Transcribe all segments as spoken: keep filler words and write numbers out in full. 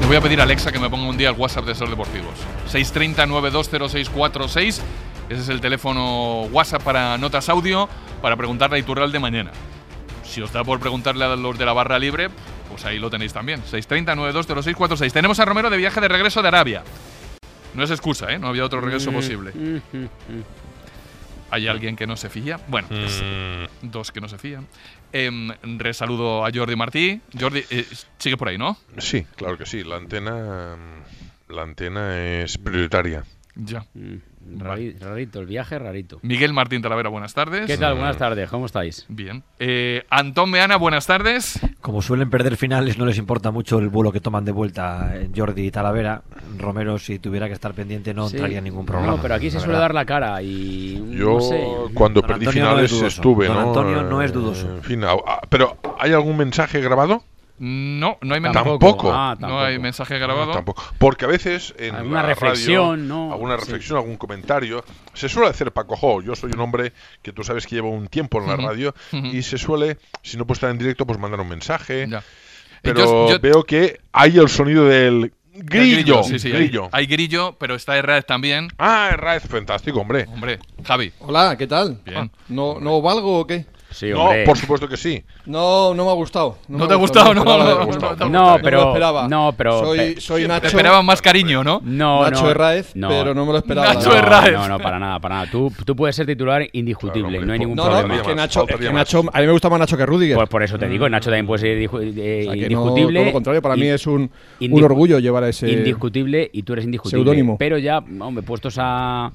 voy a pedir a Alexa que me ponga un día el WhatsApp de Ser Deportivos. seis tres cero, nueve dos cero seis cuatro seis. Ese es el teléfono WhatsApp para notas audio, para preguntarle a Iturralde mañana. Si os da por preguntarle a los de la barra libre, pues ahí lo tenéis también. seis tres cero, nueve dos cero seis cuatro seis. Tenemos a Romero de viaje de regreso de Arabia. No es excusa, ¿eh? No había otro regreso posible. ¿Hay alguien que no se fía? Bueno, pues, dos que no se fían. Eh, resaludo a Jordi Martí. Jordi, eh, sigue por ahí, ¿no? Sí, claro que sí. La antena, la antena es prioritaria. Ya. Mm, rari, rarito, el viaje rarito. Miguel Martín Talavera, buenas tardes. ¿Qué tal? Buenas tardes, ¿cómo estáis? Bien. Eh, Antón Meana, buenas tardes. Como suelen perder finales, no les importa mucho el vuelo que toman de vuelta Jordi y Talavera. Romero, si tuviera que estar pendiente, no Sí. entraría ningún problema. No, pero aquí se la suele verdad. dar la cara y Yo, no sé. cuando Don perdí Antonio no finales, es dudoso. estuve, Don ¿no? Antonio no es dudoso. En fin, a- a- pero ¿hay algún mensaje grabado? No, no hay mensaje. Tampoco. Ah, No tampoco. hay mensaje grabado. No, tampoco. Porque a veces en Alguna la reflexión, radio, ¿no? alguna Sí. reflexión, algún comentario, se suele hacer Paco Jo. Yo soy un hombre que tú sabes que llevo un tiempo en la Ujú, radio ujú. y se suele, si no puede estar en directo, pues mandar un mensaje. Ya. Pero Yo- yo- veo que hay el sonido del grillo. Sí, sí, grillo. Hay, hay grillo, pero está Herrera también. Ah, Raez, fantástico, hombre. Hombre, Javi. Hola, ¿qué tal? Bien. ¿No, ¿No valgo o qué? Sí, No, hombre. por supuesto que sí. No, no me ha gustado. ¿No me te ha ha gustado? No, me esperaba no, haber no, gustado. no, No, me pero lo esperaba. no, pero Soy, pe- soy Te Nacho, esperaban más cariño, ¿no? no, Nacho no, Herráez, no. pero no me lo esperaba. Nacho no, Herráez. No, no, para nada, para nada. Tú, tú puedes ser titular indiscutible, Claro, no hay hombre, ningún No, problema. no, es que más, Nacho, faltaría es que más. Nacho, a mí me gusta más Nacho que Rudiger. Pues por eso te digo, Nacho también puede ser dijo- eh, O sea, que no, indiscutible. todo lo contrario, para y- mí es un, indiscu- un orgullo llevar a ese... indiscutible y tú eres indiscutible. Seudónimo. Pero ya, hombre, puestos a,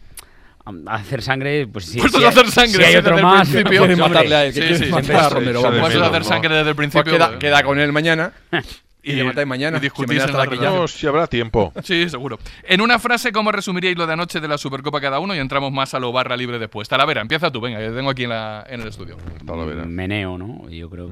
a hacer sangre, pues sí. Puestos sí a hay- hacer sangre, si hay sí, otro desde el más. principio. pues, Quieren hombre, matarle a él, que sí, quieren sí, matar sí, a sí, Romero. sí, vamos. sí, Puestos a no, hacer no. sangre desde el Pues principio. queda, queda con él mañana y, Y- le matáis mañana. y discutís Si mañana en está la aquí ya. redacción. No, si habrá tiempo. Sí, seguro. En una frase, ¿cómo resumiríais lo de anoche de la Supercopa cada uno? Y entramos más a lo barra libre después. Talavera, empieza tú, venga, que te tengo aquí en, la, en el estudio. Talavera. Meneo, ¿no? Yo creo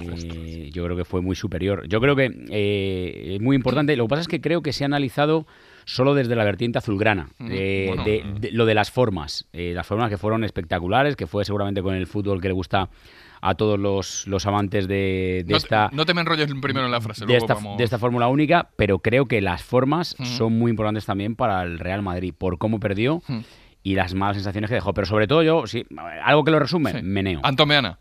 que yo creo que fue muy superior. Yo creo que eh, es muy importante. Lo que pasa es que creo que se ha analizado solo desde la vertiente azulgrana, Mm, eh, bueno. de, de- lo de las formas, eh, las formas que fueron espectaculares, que fue seguramente con el fútbol que le gusta a todos los, los amantes de, de no, esta no te me enrolles primero en la frase. de luego esta, vamos... de esta Fórmula Única, pero creo que las formas Ujú. son muy importantes también para el Real Madrid, por cómo perdió Ujú. y las malas sensaciones que dejó. Pero sobre todo yo, sí, algo que lo resume, Sí. meneo. Antón Meana.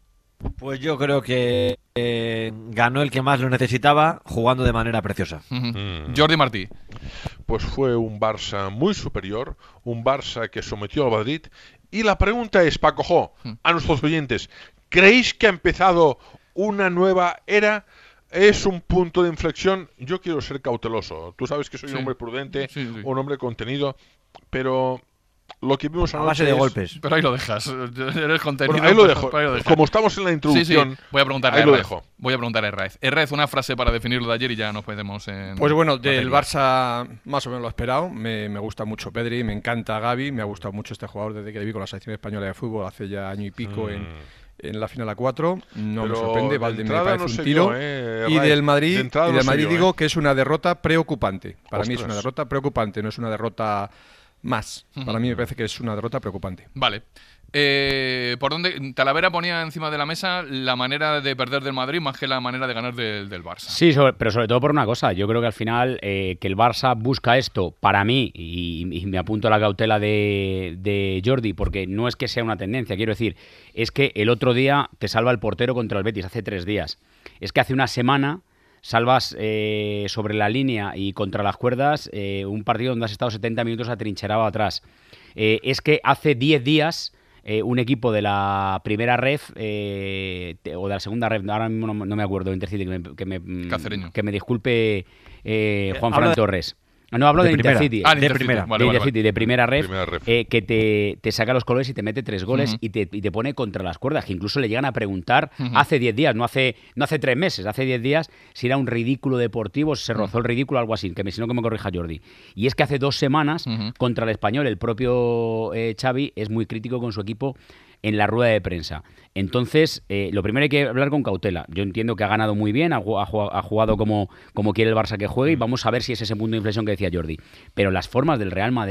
Pues yo creo que eh, ganó el que más lo necesitaba jugando de manera preciosa. Ujú. Mm. Jordi Martí. Pues fue un Barça muy superior, un Barça que sometió al Madrid. Y la pregunta es, Paco Jo, a nuestros oyentes, ¿creéis que ha empezado una nueva era? ¿Es un punto de inflexión? Yo quiero ser cauteloso. Tú sabes que soy Sí. un hombre prudente, Sí, sí. un hombre contenido, pero lo que vimos A anoche base de es- golpes. Pero ahí lo dejas. Eres contenido. Bueno, ahí lo pues, dejo. ahí lo dejas. Como estamos en la Sí, sí. introducción, Voy a preguntarle ahí a lo Herráez. dejo. Voy a preguntar a Herráez. Herráez, una frase para definir lo de ayer y ya nos podemos en... Pues bueno, del materia. Barça más o menos lo he esperado. Me, me gusta mucho Pedri, me encanta Gavi, me ha gustado mucho este jugador desde que le vi con la selección española de fútbol hace ya año y pico en, en la final a cuatro. No me Pero sorprende, de Valde me entrada parece no un sé tiro. yo, eh, y Herráez. del Madrid, De entrada y no del sé Madrid yo, digo eh. que es una derrota preocupante. Para mí es Ostras. una derrota preocupante, no es una derrota más. Para mí me parece que es una derrota preocupante. Vale. Eh, ¿Por dónde? Talavera ponía encima de la mesa la manera de perder del Madrid más que la manera de ganar del, del Barça. Sí, sobre- pero sobre todo por una cosa. Yo creo que al final eh, que el Barça busca esto para mí, y, y me apunto a la cautela de, de Jordi, porque no es que sea una tendencia, quiero decir, es que el otro día te salva el portero contra el Betis, hace tres días. Es que hace una semana salvas eh, sobre la línea y contra las cuerdas eh, un partido donde has estado setenta minutos atrincherado atrás. Eh, es que hace diez días... Eh, un equipo de la primera ref eh, te- o de la segunda ref, ahora mismo no, no me acuerdo, Intercity, que me, que me, Cacereño. que me disculpe eh, Juan habla Fran de- Torres. No, hablo de, de primera. Intercity. Ah, de Intercity. primera. Vale, de vale, Intercity, vale. de primera ref, Primera ref. eh, que te, te saca los colores y te mete tres goles Ujú. y, te, y te pone contra las cuerdas, que incluso le llegan a preguntar Ujú. hace diez días, no hace, no hace tres meses, hace diez días, si era un ridículo deportivo, si se rozó el ridículo, algo así, que me, si no que me corrija Jordi. Y es que hace dos semanas, Ujú. contra el Español, el propio eh, Xavi es muy crítico con su equipo en la rueda de prensa. Entonces, eh, lo primero hay que hablar con cautela. Yo entiendo que ha ganado muy bien, ha, ju- ha ju- ha jugado como, como quiere el Barça que juegue y vamos a ver si es ese punto de inflexión que decía Jordi. Pero las formas del Real Madrid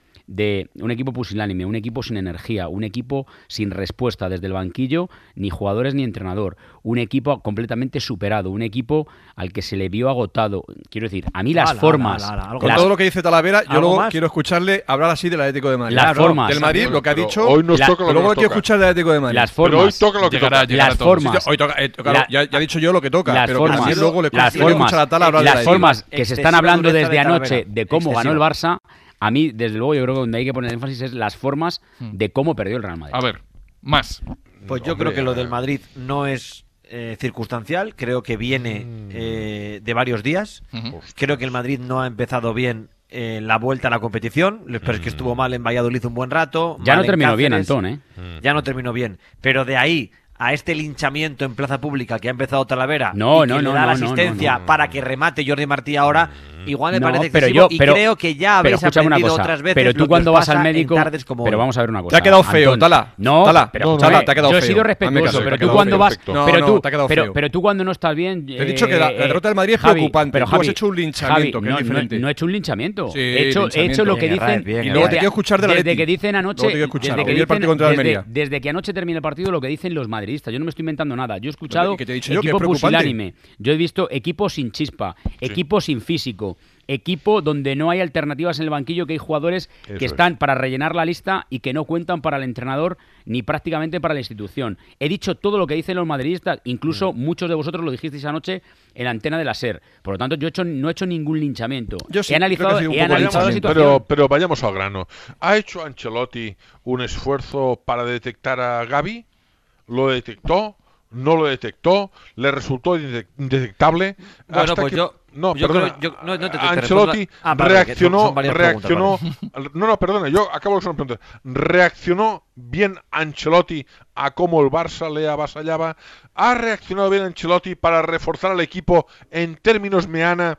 de un equipo pusilánime, un equipo sin energía, un equipo sin respuesta desde el banquillo, ni jugadores ni entrenador, un equipo completamente superado, un equipo al que se le vio agotado. Quiero decir, a mí las Ala, formas... ala, ala, ala, algo Con las, todo lo que dice Talavera, yo ¿Algo luego más? quiero escucharle hablar así del Atlético de Madrid. Las Claro, formas. Del Madrid, lo que ha Pero dicho. hoy nos la- toca lo Pero que luego nos quiero toca. escuchar del Atlético de Madrid. las Pero hoy formas... toca lo que Llegará, toca. llegará las todo. formas... Hoy toca, eh, claro, La- ya, ya he dicho yo lo que toca, las pero formas, que también luego le las quiero escuchar formas, a Tala hablar las del Atlético. formas que se Excesiva están hablando dureza desde de anoche Talavera. de cómo ganó el Excesiva. Barça, a mí, desde luego, yo creo que donde hay que poner énfasis es las formas de cómo perdió el Real Madrid. A ver, más. Pues yo Hombre, creo que lo del eh, Madrid no es eh, circunstancial, creo que viene eh, de varios días. Ujú. Creo que el Madrid no ha empezado bien eh, la vuelta a la competición, pero es que estuvo mal en Valladolid un buen rato. Ya mal no en terminó bien, Cáceres. Antón, ¿eh? Ya no terminó bien, pero de ahí a este linchamiento en plaza pública que ha empezado Talavera No, y que no, le no, da no, la no, asistencia no, no. para que remate Jordi Martí ahora, igual me No, parece pero excesivo yo- y pero- creo que ya Pero habéis escúchame una aprendido cosa, otras veces pero lo tú que cuando os vas al pasa en médico, tardes como pero hoy. vamos a ver una cosa. Te ha quedado feo, Antón. Tala. No, Tala, pero no, no, escúchame, Tala, te ha quedado yo he feo. sido Hazme respetuoso, caso, te pero ha tú quedado cuando vas, perfecto. No, pero no, tú, te ha quedado pero, feo. pero tú cuando no estás bien, Te he dicho que la- la eh, derrota del Madrid es Javi, preocupante. pero Tú has Javi, hecho un linchamiento, Javi, que es no, diferente. No, no he hecho un linchamiento. Sí, he, hecho, he hecho linchamiento. lo que Bien, dicen bien, Y bien. luego te desde, quiero escuchar del desde Atleti. que dicen anoche, Luego te quiero escuchar. desde que Hoy el partido dicen- contra el desde- Almería. desde que anoche termina el partido, lo que dicen los madridistas. Yo no me estoy inventando nada. Yo he escuchado ¿Y qué te he dicho yo? Que es equipo preocupante. pusilánime. Yo he visto equipo sin chispa, equipo sin físico, equipo donde no hay alternativas en el banquillo, que hay jugadores Eso que es. están para rellenar la lista y que no cuentan para el entrenador ni prácticamente para la institución. He dicho todo lo que dicen los madridistas, incluso muchos de vosotros lo dijisteis anoche en la antena de la SER. Por lo tanto, yo he hecho, no he hecho ningún linchamiento. Yo sí, he creo que analizado, ha sido un he poco analizado la linchamiento. situación. Pero, pero vayamos al grano. ¿Ha hecho Ancelotti un esfuerzo para detectar a Gavi? ¿Lo detectó? ¿No lo detectó? ¿Le resultó inde- indetectable? Bueno, Hasta pues que- yo- No, yo perdona. creo- yo- no, no te- te Ancelotti respondo- Ah, vale, que reaccionó, son- son varias reaccionó. preguntas, No, no, perdona, yo acabo de hacer una pregunta. ¿Reaccionó bien Ancelotti a cómo el Barça le avasallaba? ¿Ha reaccionado bien Ancelotti para reforzar al equipo en términos, Meana,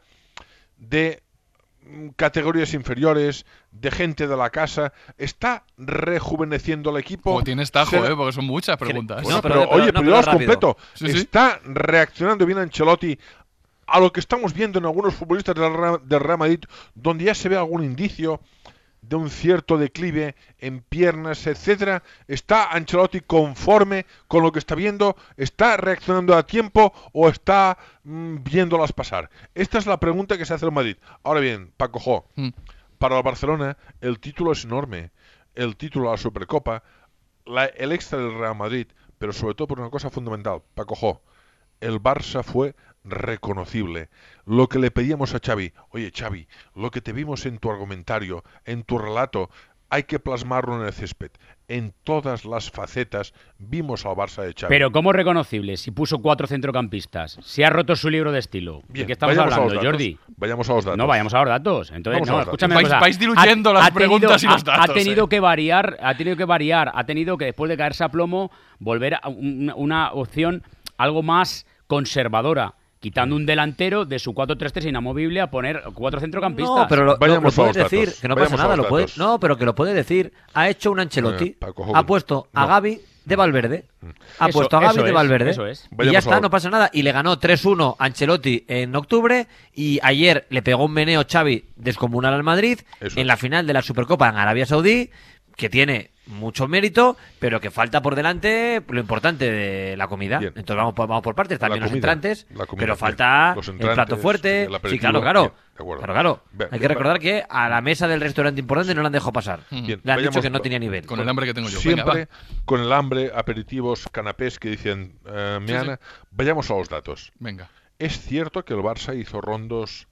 de mm, categorías inferiores, de gente de la casa? ¿Está rejuveneciendo el equipo? Como tienes tajo, ¿Será- ¿eh? Porque son muchas preguntas. Bueno, No, pero, pero- pero- oye, no, pero pero ya os rápido. completo. Sí, sí. ¿Está reaccionando bien Ancelotti a lo que estamos viendo en algunos futbolistas del Real, del Real Madrid, donde ya se ve algún indicio de un cierto declive en piernas, etcétera? ¿Está Ancelotti conforme con lo que está viendo? ¿Está reaccionando a tiempo o está mm, viéndolas pasar? Esta es la pregunta que se hace el Madrid. Ahora bien, Paco Jo, Mm. para el Barcelona el título es enorme. El título a la Supercopa, la- el extra del Real Madrid, pero sobre todo por una cosa fundamental. Paco Jo, el Barça fue reconocible. Lo que le pedíamos a Xavi, oye Xavi, lo que te vimos en tu argumentario, en tu relato, hay que plasmarlo en el césped. En todas las facetas vimos al Barça de Xavi. Pero ¿cómo reconocible? Si puso cuatro centrocampistas, si ha roto su libro de estilo. ¿De Bien, qué estamos vayamos a los hablando, datos. Jordi? Vayamos a los datos. No, vayamos a los datos. Entonces, Vamos a no, los datos. escúchame Vais- una cosa. vais diluyendo las preguntas y los ha- Ha datos, tenido eh. que variar, ha tenido que variar, ha tenido que después de caerse a plomo volver a una, una opción algo más conservadora, quitando un delantero de su cuatro tres tres inamovible a poner cuatro centrocampistas. No, pero lo, lo- Vayamos lo a puedes los decir, datos. que no Vayamos pasa a nada, los lo puede, datos. no, pero que lo puede decir. Ha hecho un Ancelotti, Eh, Paco, ha puesto a no. Gavi de Valverde, ha Eso- puesto a Gavi eso de es, Valverde, eso es. y Vayamos ya a está, lo- no pasa nada. Y le ganó tres uno Ancelotti en octubre, y ayer le pegó un meneo Xavi descomunal al Madrid Eso en es. la final de la Supercopa en Arabia Saudí, que tiene mucho mérito, pero que falta por delante lo importante de la comida. Bien. Entonces vamos por, vamos por partes, La también los comida, entrantes, la comida, pero bien. falta Los el entrantes, plato fuerte. el Sí, aperitivo, claro, claro. bien, de acuerdo. Claro, claro. Bien, Hay que bien, recordar que a la mesa del restaurante importante no la han dejado pasar. Mm. Bien, Le han dicho vayamos- que no tenía nivel. Con el hambre que tengo yo. Venga, Siempre va. con el hambre, aperitivos, canapés que dicen eh, Meana. Vayamos a los datos. Venga. ¿Es cierto que el Barça hizo rondos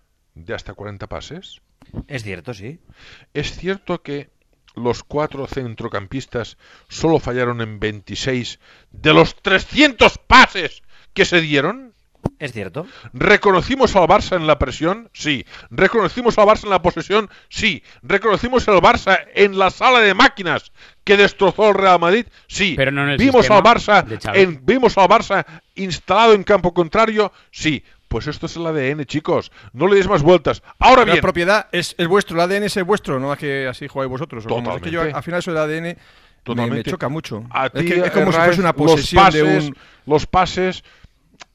de hasta cuarenta pases? Es cierto, sí. ¿Es cierto que los cuatro centrocampistas solo fallaron en veintiséis de los trescientos pases que se dieron? Es cierto. ¿Reconocimos al Barça en la presión? Sí. ¿Reconocimos al Barça en la posesión? Sí. ¿Reconocimos al Barça en la sala de máquinas que destrozó el Real Madrid? Sí. Pero no en el ¿Vimos sistema al Barça de Xavi. en, ¿Vimos al Barça instalado en campo contrario? Sí. Pues esto es el A D N, chicos. No le deis más vueltas. Ahora La bien, propiedad es, es vuestro, el A D N es vuestro, no es que así jugáis vosotros. o como- Es que yo Totalmente. al final eso del A D N me, Totalmente. me choca mucho. a es, ti, que, es como si Raez, fuese una los posesión pases, de un... los pases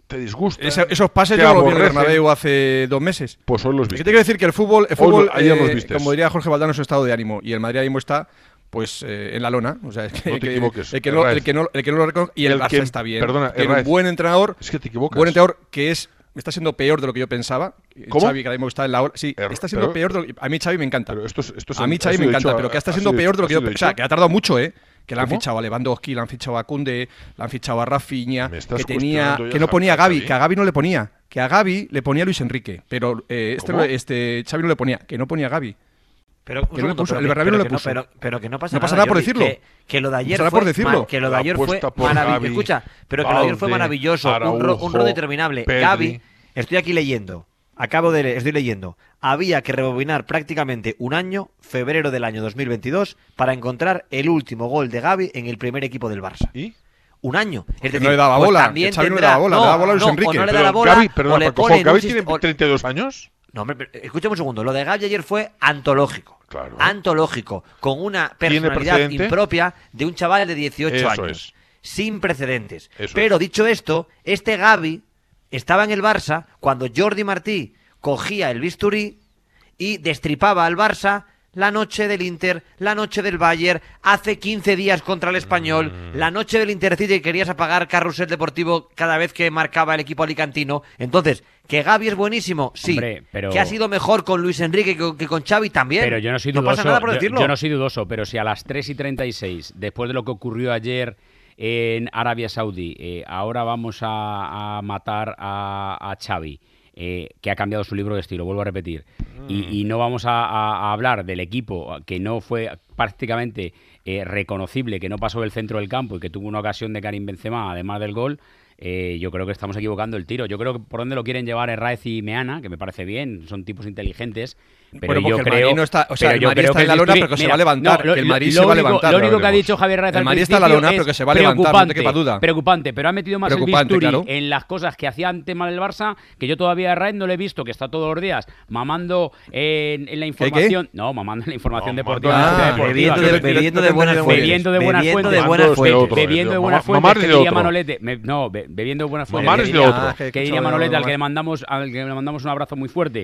te disgusta. Ese, esos pases te yo no los vi en el aborrecen. Bernabéu hace dos meses. Pues hoy los Es que viste. te quiero decir que el fútbol, el Hoy fútbol lo- ayer eh, los vistes. como diría Jorge Valdano, es su estado de ánimo. Y el Madrid ahora mismo está pues eh, en la lona. O sea, es que, No te que- equivoques, el, que no, Herraiz. el, que no, el que no lo reconoce. Y el, El Barça que- está bien. perdona, Tiene un Herraiz. buen entrenador. Es que te equivocas. Buen entrenador que es está siendo peor de lo que yo pensaba. ¿Cómo? Xavi, que ahora mismo está en la ola. Sí, Er- está siendo pero- peor de lo que, a mí Xavi me encanta. Pero esto es, esto es A mí ha Xavi sido me encanta, dicho- pero que está ha siendo sido- peor de lo ha que yo sido pensaba. dicho. Que ha tardado mucho, ¿eh? Que le han ¿Cómo? fichado a Lewandowski, le han fichado a Koundé, le han fichado a Rafinha, Me estás que tenía cuestionando ya que no a ponía a Xavi. Gavi, que a Gavi no le ponía, que a Gavi le ponía Luis Enrique, pero eh, este, ¿Cómo? no- este Xavi no le ponía, que no ponía a Gavi. Pero, un Que no le segundo, puso, pero el que- Bernabéu pero no que le puso. pero, pero que no pasa No nada. pasa nada por Jordi, decirlo. Que, que lo de ayer Pasa nada fue por decirlo. ma- que lo de La ayer fue apuesta por maravilloso. Gavi, Escucha, pero que lo de ayer fue Valde, maravilloso. Un, ro- un Araujo, rodo interminable. Pedri. Gavi, estoy aquí leyendo. Acabo de leer, estoy leyendo. Había que rebobinar prácticamente un año, febrero del año dos mil veintidós, para encontrar el último gol de Gavi en el primer equipo del Barça. ¿Y? Un año. Es Que decir, no le daba pues bola, también que Xavi no le tendrá- daba bola, le daba bola a Luis no, Enrique. O no le Pero da la bola, Gavi, o perdona, le Paco, ponen un Gavi sist- tiene o- treinta y dos años. No, hombre, pero escúchame un segundo. Lo de Gavi ayer fue antológico. Claro. Antológico. Con una ¿Tiene personalidad precedente? impropia de un chaval de dieciocho Eso años. es. Sin precedentes. Eso Pero es. dicho esto, este Gavi estaba en el Barça cuando Jordi Martí cogía el bisturí y destripaba al Barça la noche del Inter, la noche del Bayern, hace quince días contra el Español, Mm. la noche del Intercity que querías apagar Carrusel Deportivo cada vez que marcaba el equipo alicantino. Entonces, ¿que Gavi es buenísimo? Sí. Hombre, pero- ¿Que ha sido mejor con Luis Enrique que, que con Xavi? También. Pero yo no soy No dudoso. pasa nada por yo- decirlo. Yo, no soy dudoso, pero si a las tres y treinta y seis, después de lo que ocurrió ayer en Arabia Saudí, eh, ahora vamos a, a matar a, a Xavi, eh, que ha cambiado su libro de estilo, vuelvo a repetir, y, y no vamos a, a- a hablar del equipo que no fue prácticamente eh, reconocible, que no pasó del centro del campo y que tuvo una ocasión de Karim Benzema, además del gol. Eh, yo creo que estamos equivocando el tiro. Yo creo que por donde lo quieren llevar Herraiz y Meana, que me parece bien, son tipos inteligentes. Pero Bueno, porque yo el creo, Madrid no está- o sea, pero el yo Madrid creo está que en la el lona, bisturí- pero que se mira, va a levantar, lo- que el lo- Madrid lo se va a único- levantar, Lo ahora único que ha veremos. dicho Javier Herraiz El al Madrid está en la principio lona, es pero que se va a levantar, no te preocupante, quepa duda. Preocupante, pero ha metido más Preocupante, el bisturí claro. en las cosas que hacía antes mal el Barça, que yo todavía a Herraiz no le he visto, que está todos los días mamando en, en la información. No, mamando en la información No, deportiva. mamando- en la Ah, deportiva. bebiendo de, Yo te- bebiendo yo de te buenas entendí fuentes. Bebiendo de buenas Bebiendo fuentes. de buenas Mamando es de fuentes. otro. Bebiendo de buenas Mamar fuentes, es que de diría otro. Manolete. Me- no, be- bebiendo de buenas fuentes. Mamar que es de diría- otro. Ah, que- Que que diría eso- Manolete, al no, que le no. mandamos, al que le mandamos un abrazo muy fuerte,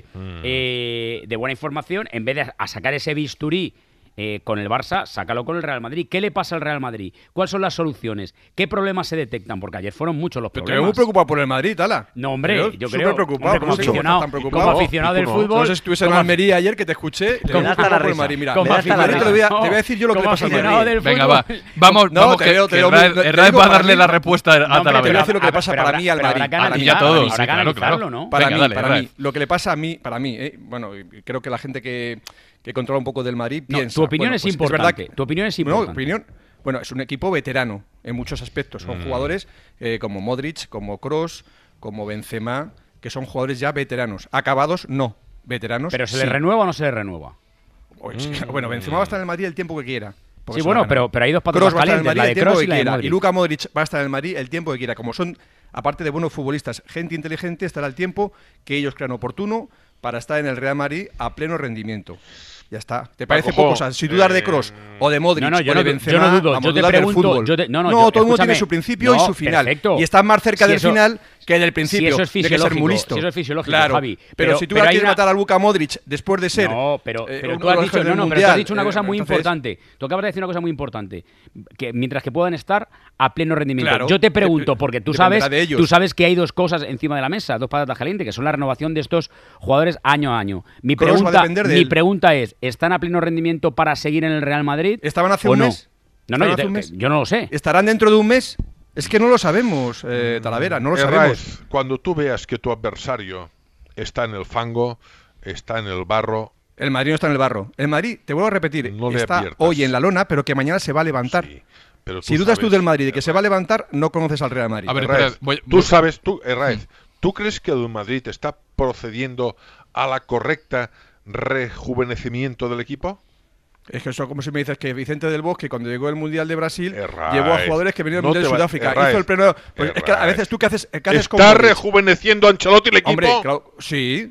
eh, de buena información, en vez de a sacar ese bisturí eh, con el Barça, sácalo con el Real Madrid. ¿Qué le pasa al Real Madrid? ¿Cuáles son las soluciones? ¿Qué problemas se detectan? Porque ayer fueron muchos los Pero te veo problemas. muy preocupado por el Madrid, Tala. No, hombre, Te veo yo súper creo preocupado. hombre, como, No sé cómo aficionado, estás tan como preocupado. aficionado del No, fútbol. No sé si estuviese en como- Almería ayer que te escuché. te como- veo da preocupado la por el risa. Madrid. Mira, como me da- aficionado- te, voy a, te voy a decir yo lo que como le pasa al aficionado Madrid. del Venga, fútbol. va. Vamos, No, vamos te que, veo- te que veo muy- Herraiz- te Herraiz digo va a para darle mí- la respuesta a No, hombre, te voy a Talavera. decir lo que le pasa Pero para habrá- mí al pero habrá Madrid. que Para A ti mí, y a analizarlo, todos, habrá sí, que claro, analizarlo, claro. ¿no? Para Venga, mí, dale, para Herraiz. mí, lo que le pasa a mí, para mí, eh, bueno, creo que la gente que, que controla un poco del Madrid No, piensa. tu opinión bueno, es pues importante. verdad que- Tu opinión es No, importante. opinión. Bueno, es un equipo veterano en muchos aspectos. Son Mm. jugadores eh, como Modric, como Kroos, como Benzema, que son jugadores ya veteranos. Acabados, no. Veteranos. Pero se sí. le renueva o no se le renueva. O es que- Bueno, Benzema va a estar en el Madrid el tiempo que quiera. porque Sí, se bueno, lo ha ganado. pero, pero hay dos patas Kroos va a estar en el calientes, Madrid la el de tiempo Kroos que y la de quiera. Modric. Y Luka Modric va a estar en el Madrid el tiempo que quiera. Como son, aparte de buenos futbolistas, gente inteligente, estará el tiempo que ellos crean oportuno para estar en el Real Madrid a pleno rendimiento. Ya está. ¿Te parece Paco, poco? O sea, si dudar de eh, Kroos o de Modric No, no, yo o no de du- Benzema, yo no dudo, vamos yo a te dudar del pregunto, fútbol. yo te- no, no, yo- todo el mundo escúchame, tiene su principio y no, su final. perfecto. Y está más cerca Si del eso- final que del principio. si eso es de que ser fisiológico, muy listo. si eso es fisiológico, claro. Javi. Pero, Pero- si tú pero ahora hay quieres una- matar a Luka Modric después de ser No, pero, eh, pero uno tú de has los dicho, mejores no, del no, pero tú has mundial, dicho una eh, cosa muy entonces- importante. Tú acabas de decir una cosa muy importante, que mientras que puedan estar a pleno rendimiento. Claro. Yo te pregunto, Dep- porque tú dependerá sabes, de ellos. tú sabes que hay dos cosas encima de la mesa, dos patatas calientes, que son la renovación de estos jugadores año a año. Mi Kroos va a pregunta, depender de mi él. pregunta es, ¿están a pleno rendimiento para seguir en el Real Madrid? ¿Estaban hace o un no? mes? No, no, ¿Estaban yo, hace te- un mes? yo no lo sé. ¿Estarán dentro de un mes? Es que no lo sabemos, eh, Talavera, no lo Herraiz, sabemos. cuando tú veas que tu adversario está en el fango, está en el barro, El Madrid no está en el barro. El Madrid, te vuelvo a repetir, No le está adviertas. hoy en la lona, pero que mañana se va a levantar. sí, pero Si dudas tú sabes, del Madrid de que se va a Herraiz, levantar, no conoces al Real Madrid. A ver, Herraiz, espera, voy- tú voy- sabes, tú, Herraiz, ¿tú crees que el Madrid está procediendo a la correcta rejuvenecimiento del equipo? Es que eso como si me dices que Vicente del Bosque, cuando llegó el Mundial de Brasil, Herraiz, llevó a jugadores que venían del no Mundial de te va- Sudáfrica. Herraiz, Hizo el pleno. Pues es que a Herraiz. veces tú qué haces, qué haces con ¿Está Modric? rejuveneciendo a Ancelotti el equipo? Hombre, claro, sí.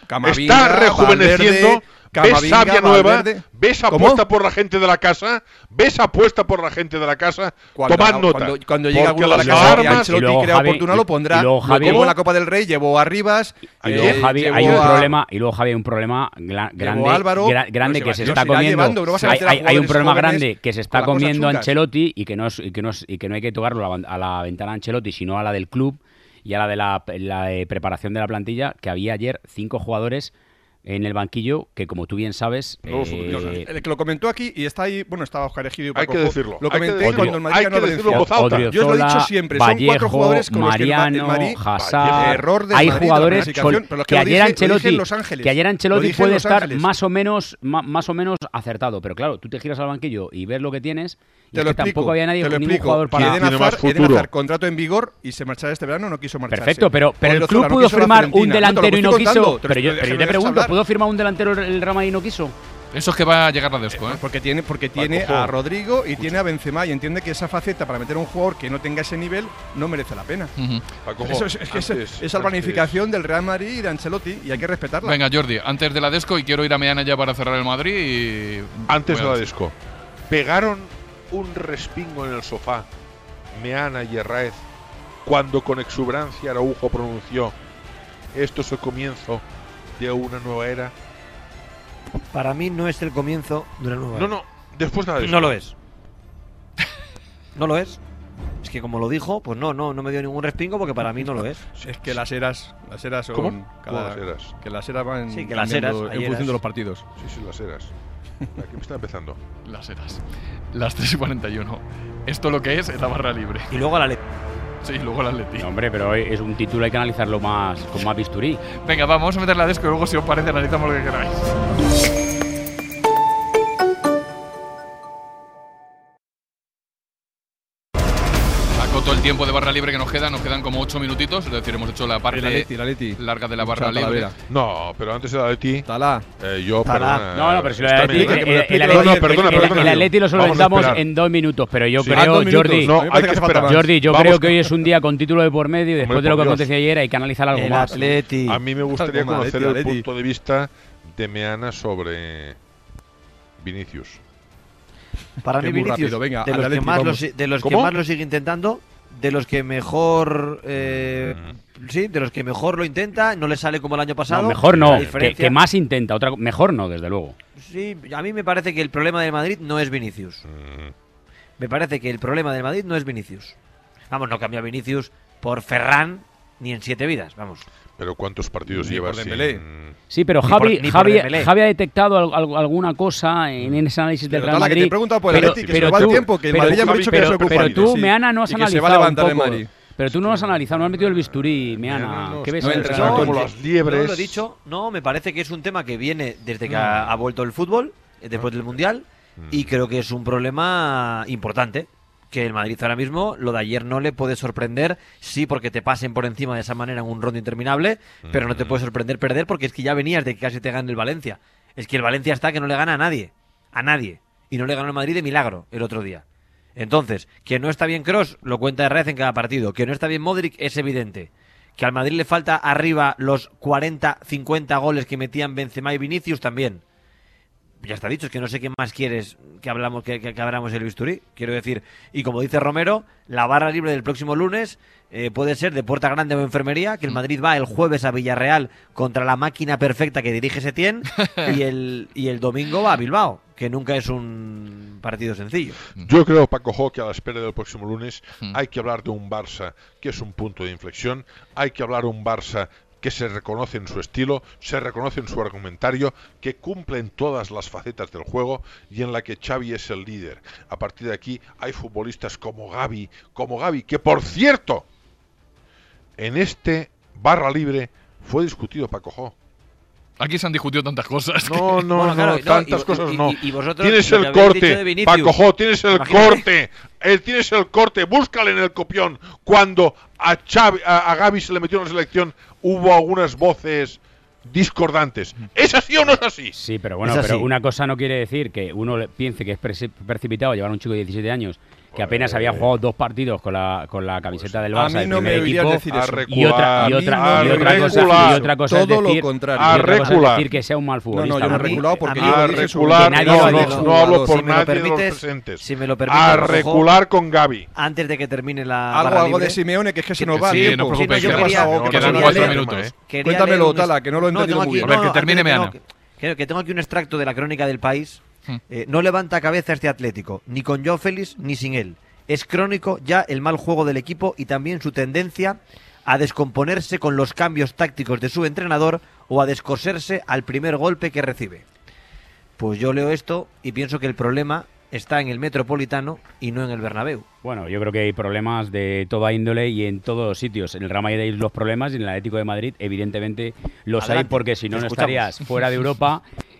Camavinga, está rejuveneciendo. Valverde, ¿Ves Camavinga, sabia nueva? Valverde. ¿Ves ¿Cómo? apuesta por la gente de la casa? ¿Ves apuesta por la gente de la casa? Cuando, Tomad nota. Cuando, cuando llega Porque alguno de la las casa y armas... Ancelotti luego crea Javi- oportuna, y- lo pondrá. y luego Javi- Llevó en la Copa del Rey, llevó a Rivas. ¿A eh, quién? Javi, llevó hay un a- problema y luego Javi hay un problema gla- grande, Álvaro, gra- grande pero que se se va- está se irá comiendo. llevando, no vas a hay, meter a hay- hay un jugadores problema jóvenes grande que se con está las cosas comiendo chungas. Ancelotti y que no es, y que no es- y que no hay que tocarlo a la, a la ventana de Ancelotti, sino a la del club y a la de la, la de preparación de la plantilla, que había ayer cinco jugadores en el banquillo que, como tú bien sabes, No los eh, utilizan. El que lo comentó aquí y está ahí, bueno, estaba Oscar Egidio y Hay Paco que Jo, decirlo, Lo hay que comenté decirlo, cuando el Madrid hay ganó que lo decirlo en decía. voz alta. Yo os lo he dicho siempre, son cuatro Vallejo, jugadores con los que el Ma- el Mariano, Madrid- Hazard. Error del Hay Madrid, jugadores la con- planificación, pero es que que lo ayer dije- lo Ancelotti, dije en Los Ángeles. que ayer Lo Ancelotti dije en puede Los estar Ángeles. más o menos ma- más o menos acertado, pero claro, tú te giras al banquillo y ves lo que tienes y Te es lo que explico, tampoco había nadie, te lo ningún explico. jugador para Tiene Eden más Hazard, Eden futuro. Hazard, contrato en vigor y se marchará este verano, no quiso marcharse. Perfecto, pero, pero el Odriozola club no pudo quiso la firmar un Fiorentina. delantero y no No te lo estoy quiso. contando, te lo Pero yo, estoy- pero yo te déjame pregunto, hablar. ¿pudo firmar un delantero el el Real Madrid y no quiso? Eso es que va a llegar la Desco, ¿eh? Porque tiene, porque tiene Paco Jo. a Rodrigo y tiene a Benzema y entiende que esa faceta para meter a un jugador que no tenga ese nivel no merece la pena. Ujú. Paco, Eso es, es que es- antes- esa antes- planificación del Real Madrid y de Ancelotti y hay que respetarla. Venga, Jordi, antes de la Desco, y quiero ir a Meana ya para cerrar el Madrid y... Antes de Voy a- la disco, pegaron un respingo en el sofá, Meana y Herráez, cuando con exuberancia Araujo pronunció: esto es el comienzo de una nueva era. Para mí no es el comienzo de una nueva No, era. no, después de la disco. No lo es. No lo es. Es que como lo dijo, pues no, no, no me dio ningún respingo porque para mí no lo es. Es que las eras, las eras son ¿Cómo? cada- ¿Cómo las eras? que las eras van Sí, que las cambiando eras, hay en función eras. de los partidos. Sí, sí, las eras. Aquí me está empezando. Las eras. Las tres y cuarenta y uno. Esto lo que es es la barra libre. Y luego la le Sí, luego el Atleti. No, hombre, pero es un título, hay que analizarlo más con más bisturí. Venga, vamos a meter la Desco y luego, si os parece, analizamos lo que queráis. Acoto el tiempo de barra libre que nos queda. Nos quedan como ocho minutitos. Es decir, hemos hecho la parte El Atleti, el Atleti. larga de la barra Mucha libre. talavera. No, pero antes de la de ti, Talá. eh, yo, Talá. perdona. No, no, pero si lo está del bien. Atleti, que me lo el- explique el la- Atleti- No, no, perdona, el- perdona, el Atleti lo vamos a solventamos esperar. en dos minutos, pero yo Sí. Ah, creo, dos minutos. Jordi, No, A mí me hay parece que que falta esperar. más. Jordi, yo Vamos creo con- que hoy es un día con título de por medio y después Hombre, de lo que por Dios. aconteció ayer hay que analizar algo el más. Atleti. A mí me gustaría Como conocer Atleti, el Atleti. punto de vista de Meana sobre Vinicius. Para Que mí muy Vinicius, rápido, venga, de al los que Atleti, más lo, vamos. si- de los que ¿Cómo? más lo sigue intentando, de los que mejor eh, sí, de los que mejor lo intenta, no le sale como el año pasado. No, mejor La no, que, diferencia- que más intenta, otra co- mejor no, desde luego. Sí, a mí me parece que el problema del Madrid no es Vinicius. Mm, Me parece que el problema del Madrid no es Vinicius. Vamos, no cambia Vinicius por Ferran ni en siete vidas, vamos. Pero ¿cuántos partidos Ni lleva por sin...? Dembélé. Sí, pero Ni Javi, por- ni por Javi, Dembélé. Javi ha detectado al- al- alguna cosa en ese análisis del Pero Real Tala, que te Madrid. he preguntado por el pero, Atleti, que pero se va tú, el tiempo, que el pero- Madrid ya me ha Javi, dicho que pero, se ocupa. pero tú, Sí, Meana, no has y que se analizado va a levantar un el poco. Madrid. Pero tú no has analizado, no has metido el bisturí, Meana. Meana no ¿Qué ves está en el entra Real como Madrid? las liebres. No lo he dicho, no, me parece que es un tema que viene desde que ha, ha vuelto el fútbol, eh, después del Mundial, y creo que es un problema importante. Que el Madrid ahora mismo, lo de ayer no le puede sorprender, sí, porque te pasen por encima de esa manera en un rondo interminable, pero no te puede sorprender perder porque es que ya venías de que casi te gane el Valencia. Es que el Valencia está que no le gana a nadie, a nadie, y no le ganó el Madrid de milagro el otro día. Entonces, que no está bien Kroos, lo cuenta Herrera en cada partido, que no está bien Modric es evidente. Que al Madrid le falta arriba los cuarenta, cincuenta goles que metían Benzema y Vinicius también. Ya está dicho, es que no sé qué más quieres que hablamos que, que, que abramos el bisturí. Quiero decir, y como dice Romero, la barra libre del próximo lunes eh, puede ser de Puerta Grande o Enfermería, que el Madrid va el jueves a Villarreal contra la máquina perfecta que dirige Setién y el, y el domingo va a Bilbao, que nunca es un partido sencillo. Yo creo, Paco Jo, que a la espera del próximo lunes Mm. hay que hablar de un Barça que es un punto de inflexión, hay que hablar de un Barça que se reconoce en su estilo, se reconoce en su argumentario, que cumple en todas las facetas del juego y en la que Xavi es el líder. A partir de aquí hay futbolistas como Gavi, como Gavi, que por cierto, en este barra libre fue discutido, Paco Jo. Aquí se han discutido tantas cosas. No, no, Bueno, no, claro, no, tantas y- cosas y- no. y- y vosotros tienes lo el que habéis dicho corte, de Vinicius. Paco Jo, tienes el Imagínate. corte. Eh, tienes el corte, búscale en el copión. Cuando a, Xavi, a, a Gavi se le metió en la selección, hubo algunas voces discordantes. ¿Es así o no es así? Sí, pero bueno, Es así. pero una cosa no quiere decir que uno le- piense que es preci- precipitado llevar a un chico de diecisiete años que apenas había jugado dos partidos con la, con la camiseta del Barça a mí del no primer me oirías equipo, decir eso. y otra, y A otra, mí y no otra me cosa, recular. y otra cosa Todo es lo decir, contrario. y otra A cosa es recular. decir que sea un mal No, futbolista. no, yo no he A mí- reculado porque a yo mí- A lo dije recular, que nadie no, lo ha no, dicho. no hablo Si por me lo nadie de los permites, presentes. si me lo permites, A Rojo, recular con Gavi. antes de que termine la algo, barra algo de libre, Simeone, que es que se Que- nos va Sí, el no tiempo. os preocupéis, Sí, no, yo que quería- ¿Qué quedan pasa? cuatro Leer. minutos. ¿eh? quería Cuéntamelo, leer un- Tala, que no lo he no, entendido tengo muy aquí- bien. A ver, que no, termine antes de- Meana. no, que- que tengo aquí un extracto de la crónica del País. Hmm. Eh, no levanta cabeza este Atlético, ni con Joao Félix ni sin él. Es crónico ya el mal juego del equipo y también su tendencia a descomponerse con los cambios tácticos de su entrenador o a descoserse al primer golpe que recibe. Pues yo leo esto y pienso que el problema está en el Metropolitano y no en el Bernabéu. Bueno, yo creo que hay problemas de toda índole y en todos los sitios. En el Real Madrid hay los problemas y en el Atlético de Madrid, evidentemente, los Adelante, hay porque si no, te no escuchamos. estarías fuera de Europa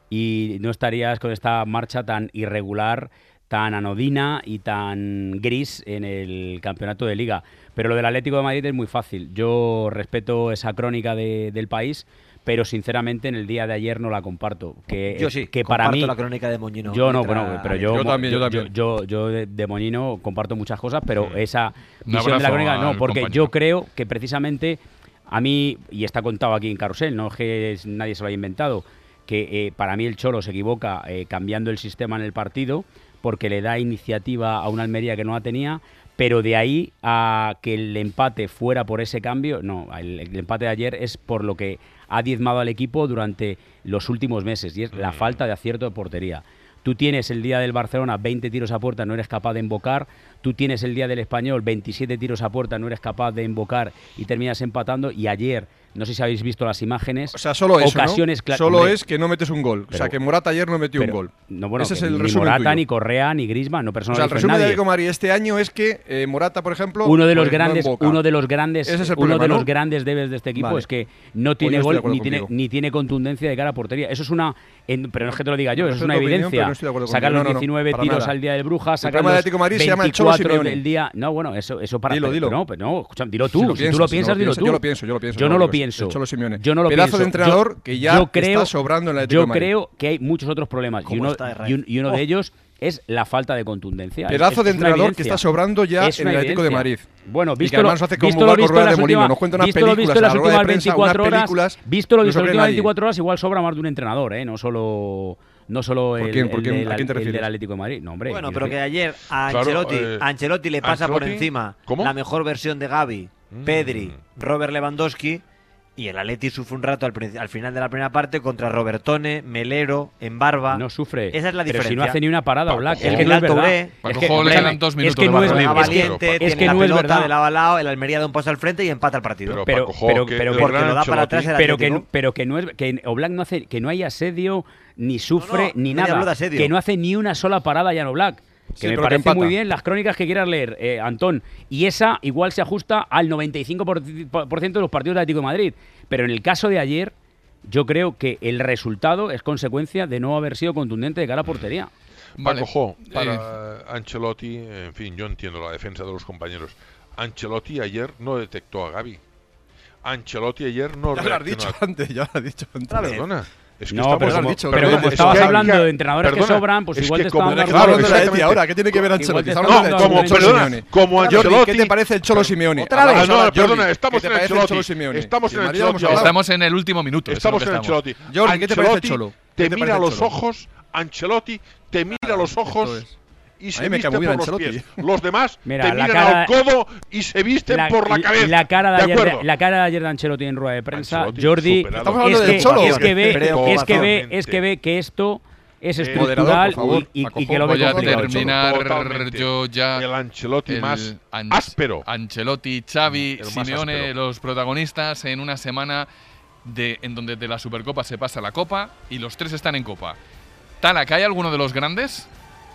y no estarías con esta marcha tan irregular, tan anodina y tan gris en el campeonato de Liga. Pero lo del Atlético de Madrid es muy fácil. Yo respeto esa crónica de- del País, pero sinceramente en el día de ayer no la comparto. Que, Yo sí, que para comparto mí la crónica de Moñino. yo no, Letra bueno, pero Alex. yo, Yo también, yo yo, también. yo, yo de, de Moñino comparto muchas cosas, pero Sí. esa Un visión de la abrazo crónica no, al porque compañero. yo creo que precisamente a mí, y está contado aquí en Carrusel, no es que es- nadie se lo haya inventado, que eh, para mí el Cholo se equivoca eh, cambiando el sistema en el partido, porque le da iniciativa a una Almería que no la tenía, pero de ahí a que el empate fuera por ese cambio, no, el, el empate de ayer es por lo que ha diezmado al equipo durante los últimos meses, y es la falta de acierto de portería. Tú tienes el día del Barcelona veinte tiros a puerta, no eres capaz de invocar. Tú tienes el día del Español veintisiete tiros a puerta, no eres capaz de invocar y terminas empatando. Y ayer, no sé si habéis visto las imágenes, O sea, solo eso, ocasiones ¿no? cla- Solo hombre, es que no metes un gol. o sea, pero- que Morata ayer no metió pero- un gol. No, bueno, Ese que es el ni resumen Morata, tuyo. ni Correa, ni Griezmann, no O sea, el personalizo en resumen de nadie. Atlético de Madrid este año es que eh, Morata, por ejemplo, Uno de los pues, no grandes, emboca. uno de los grandes, Ese es el uno problema, de ¿no? los grandes debes de este equipo Vale. es que no Pues tiene yo estoy de gol acuerdo ni tiene, contigo. ni tiene contundencia de cara a portería. Eso es una, en- pero no es que te lo diga yo, eso es Respeto una tu opinión, evidencia. pero no estoy de acuerdo Sacar contigo. los No, no, no, diecinueve para tiros nada. al día del Brujas, sacar problema del los Atlético de Madrid se llama el Cholo veinticuatro Simeone. del día. No, bueno, eso, eso para. Dilo, pero- dilo. No, pero no, escucha, dilo Si tú. lo Si tú lo piensas, piensas, si dilo piensas, tú. Yo lo pienso, yo lo pienso. Yo no lo digas. pienso. El Cholo Simeone. Yo no lo Pedazo pienso. de entrenador Yo- que ya yo creo, está sobrando en el Atlético Yo de Madrid. creo que hay muchos otros problemas y ¿Cómo uno, está, Israel? y un- y uno Oh. de ellos es la falta de contundencia. Es- Pedazo es- de es una entrenador que evidencia. está sobrando ya Es en una el Atlético de evidencia. Madrid. Bueno, Y que visto lo, además hace como visto lo Marco visto Rueda en las de Molino, últimas- nos cuenta unas visto lo visto películas en a las la rueda de últimas prensa, unas veinticuatro horas, películas, visto lo no visto se en las cree últimas nadie. veinticuatro horas, igual sobra más de un entrenador, ¿eh? No solo, no solo ¿Por el, quién? ¿Por el quién? del- ¿A quién te el del refieres? Atlético de Madrid. No, hombre. Bueno, quiero pero que decir- ayer a Claro, Ancelotti, eh, a Ancelotti le pasa por Ancelotti, encima ¿cómo? la mejor versión de Gavi, Mm. Pedri, Robert Lewandowski, y el Atleti sufre un rato al, princi- al final de la primera parte contra Robertone, Melero, Embarba. no sufre. Esa es la Pero si no diferencia. hace ni una parada, Paco, Black. joder. Es que no es Bilal verdad. Touré. Es Paco, que, joder, le escúchame, quedan dos es minutos que de no es, barra Juega libre, es que, valiente, es tiene que la no es pelota verdad. de lado a lado, el Almería da un paso al frente y empata el partido. Pero, Pero- Paco, jo, pero- que pero- el porque gran lo da para Ancelotti- atrás el pero que, Atlético. no- pero que no es que Oblak no hace que no hay asedio ni sufre no, ni nadie habló de nada, asedio. que no hace ni una sola parada Jan Oblak. Que Sí, me pero que parece empata. muy bien las crónicas que quieras leer, eh, Antón. Y esa igual se ajusta al noventa y cinco por ciento de los partidos de Atlético de Madrid. Pero en el caso de ayer, yo creo que el resultado es consecuencia de no haber sido contundente de cara a portería. Vale. Paco, jo, Eh, para Ancelotti, en fin, yo entiendo la defensa de los compañeros. Ancelotti ayer no detectó a Gavi. Ancelotti ayer no Ya lo has reaccionó dicho a- antes, ya lo has dicho antes. Otra vez. Perdona. Es que No, estamos pero como- como, dicho, pero perdona, como es estabas que hay hablando que- de entrenadores que perdona, sobran, pues es igual que te como- estaban Pero es que dando estamos hablando de la exactamente. Leti ahora, ¿qué tiene que ver Igual Ancelotti? te Estamos estaban hablando de como, dando Cholo perdona, Simeone. como Jordi, Ancelotti. ¿qué te parece el Cholo Simeone? Otra vez. Ah, no, Jordi, perdona, estamos ¿qué en te el parece Ancelotti. Cholo Simeone? Estamos en el Madrid Ancelotti hemos hablado. Estamos en el último minuto. eso es Estamos lo en que el estamos. Ancelotti. Jordi, ¿qué te parece el Ancelotti Cholo? Te ¿Qué te mira parece a el los Cholo? ojos, Ancelotti te mira a los Esto ojos es. y A se mí me viste cae muy por bien los Ancelotti. pies. Los demás Mira, te la miran cara- al codo y se visten por la cabeza. La cara de, ¿De ayer, de, acuerdo? la cara de ayer de Ancelotti en rueda de prensa, Ancelotti Jordi, superado. Estamos hablando es del que, Cholo. es que ve, es que ve, Totalmente. es que ve que esto es Eh, estructural moderador, por favor, y, y- Paco y que lo ve Voy a complicado el Cholo. terminar Totalmente. yo ya. El Ancelotti el más An- áspero. Ancelotti, Xavi, El más Simeone, áspero. los protagonistas en una semana de, en donde de la Supercopa se pasa a la Copa y los tres están en Copa. Tala, ¿que hay alguno de los grandes?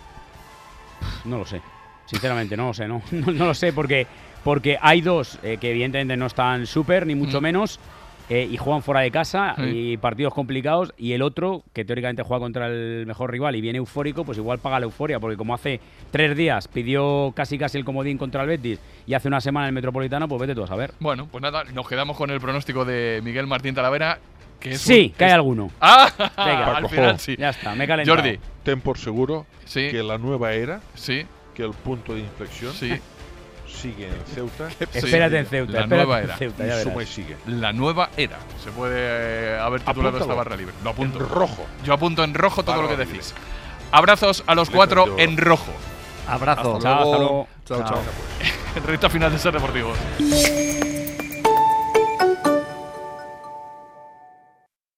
No lo sé. Sinceramente, no lo sé, no, no, no lo sé porque, porque hay dos eh, que evidentemente no están súper, ni mucho Mm. menos, eh, y juegan fuera de casa Sí. y partidos complicados, y el otro, que teóricamente juega contra el mejor rival y viene eufórico, pues igual paga la euforia, porque como hace tres días pidió casi casi el comodín contra el Betis y hace una semana el Metropolitano, pues vete tú a saber. Bueno, pues nada, nos quedamos con el pronóstico de Miguel Martín Talavera. Que es Sí, un- que hay es- alguno. ¡Ah! Venga. al Paco, final jo. sí. Ya está, me he calentado. Jordi, Ten por seguro Sí. que la nueva era sí. que el punto de inflexión Sí, sigue en Ceuta. Espérate en Ceuta. La espérate nueva en era. Ceuta, Y ya suma y verás. sigue. la nueva era. Se puede eh, haber titulado esta Apúntalo. barra libre. Lo apunto. En rojo. Yo apunto en rojo todo Barra lo que libre. decís. Abrazos a los Letras cuatro de oro. en rojo. Abrazo. Chao, hasta luego. Chao, chao. Chao. En recta final de Ser Deportivos.